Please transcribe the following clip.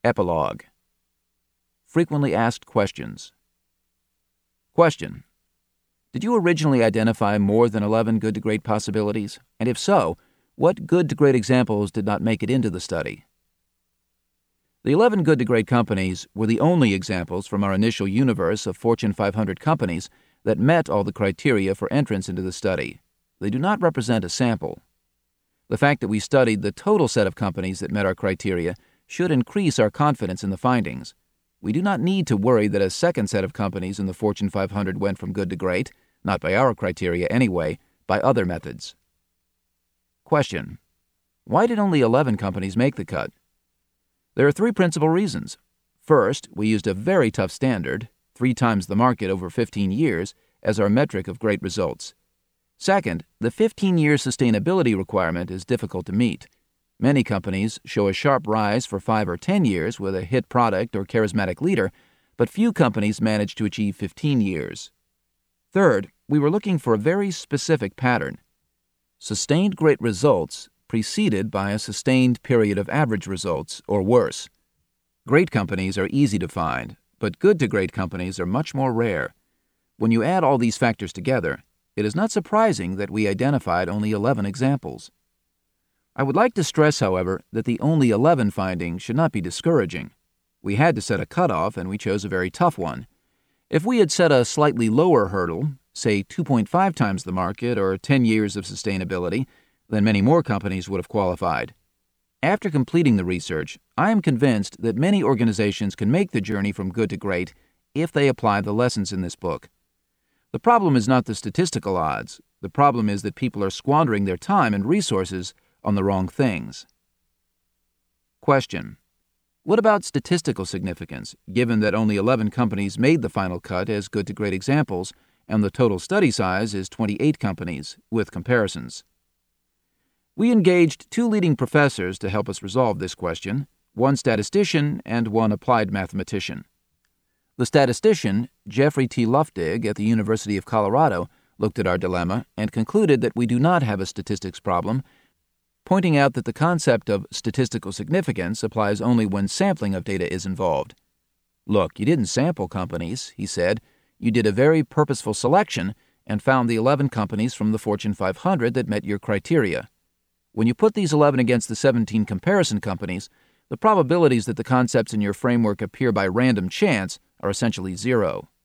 Epilogue. Frequently asked questions. Question. Did you originally identify more than 11 good to great possibilities? And if so, what good to great examples did not make it into the study? The 11 good to great companies were the only examples from our initial universe of Fortune 500 companies that met all the criteria for entrance into the study. They do not represent a sample. The fact that we studied the total set of companies that met our criteria should increase our confidence in the findings. We do not need to worry that a second set of companies in the Fortune 500 went from good to great, not by our criteria anyway, by other methods. Question. Why did only 11 companies make the cut? There are three principal reasons. First, we used a very tough standard, 3 times the market over 15 years, as our metric of great results. Second, the 15-year sustainability requirement is difficult to meet. Many companies show a sharp rise for 5 or 10 years with a hit product or charismatic leader, but few companies manage to achieve 15 years. Third, we were looking for a very specific pattern. Sustained great results preceded by a sustained period of average results, or worse. Great companies are easy to find, but good to great companies are much more rare. When you add all these factors together, it is not surprising that we identified only 11 examples. I would like to stress, however, that the only 11 finding should not be discouraging. We had to set a cutoff, and we chose a very tough one. If we had set a slightly lower hurdle, say 2.5 times the market or 10 years of sustainability, then many more companies would have qualified. After completing the research, I am convinced that many organizations can make the journey from good to great if they apply the lessons in this book. The problem is not the statistical odds. The problem is that people are squandering their time and resources on the wrong things. Question. What about statistical significance, given that only 11 companies made the final cut as good to great examples, and the total study size is 28 companies, with comparisons? We engaged 2 leading professors to help us resolve this question, one statistician and one applied mathematician. The statistician, Jeffrey T. Luftig at the University of Colorado, looked at our dilemma and concluded that we do not have a statistics problem, pointing out that the concept of statistical significance applies only when sampling of data is involved. Look, you didn't sample companies, he said. You did a very purposeful selection and found the 11 companies from the Fortune 500 that met your criteria. When you put these 11 against the 17 comparison companies, the probabilities that the concepts in your framework appear by random chance are essentially 0.